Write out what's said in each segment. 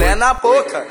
picolé na boca.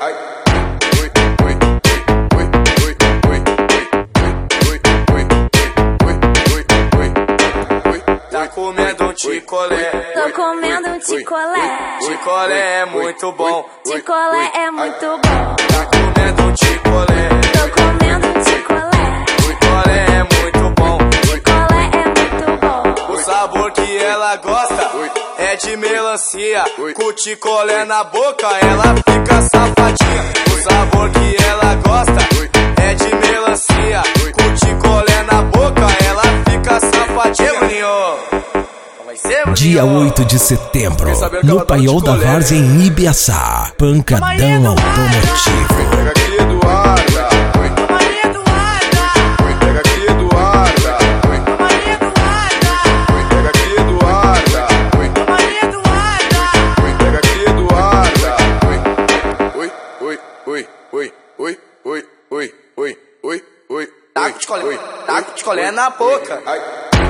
Tá comendo um ticolé. Tô comendo um ticolé. Ticolé é muito bom. Ticolé é muito bom. Tá comendo um ticolé. Tô comendo um ticolé. Ticolé é muito bom. Ticolé é muito bom. O sabor que ela gosta é de melancia. Com ticolé na boca ela fica safadinha. O sabor que ela gosta é de melancia. Com ticolé na boca ela fica safadinha, maninho. Dia 8 de setembro, no Paiol da Várzea em Ibiaçá, Pancadão Automotivo. Pega aqui, Eduarda. Maria Eduarda. Pega aqui, Eduarda. Maria Eduarda. Pega aqui, Eduarda. Maria Eduarda. Pega aqui, Eduarda. Oi, oi, oi, oi, oi, oi, oi, oi, oi, oi. Tá com ticolé na boca. Ai.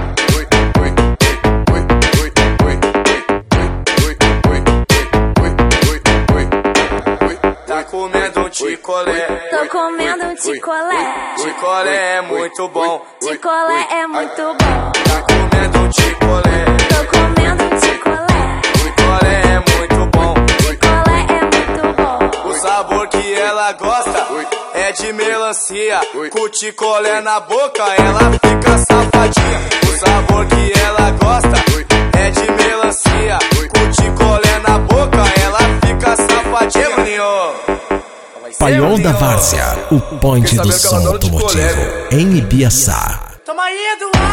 Tá comendo um ticolé. Tô comendo um ticolé. Ticolé é muito bom. Ticolé é muito bom. Tá comendo um ticolé. Tô comendo um ticolé. Ticolé é muito bom. Ticolé é muito bom. O sabor que ela gosta é de melancia. Com ticolé na boca ela fica safadinha. O sabor que ela gosta é de melancia. Com ticolé na boca ela fica safadinha, maninho. Paiol da Várzea, o point do som automotivo em Ibiaçá. Toma aí, Eduarda.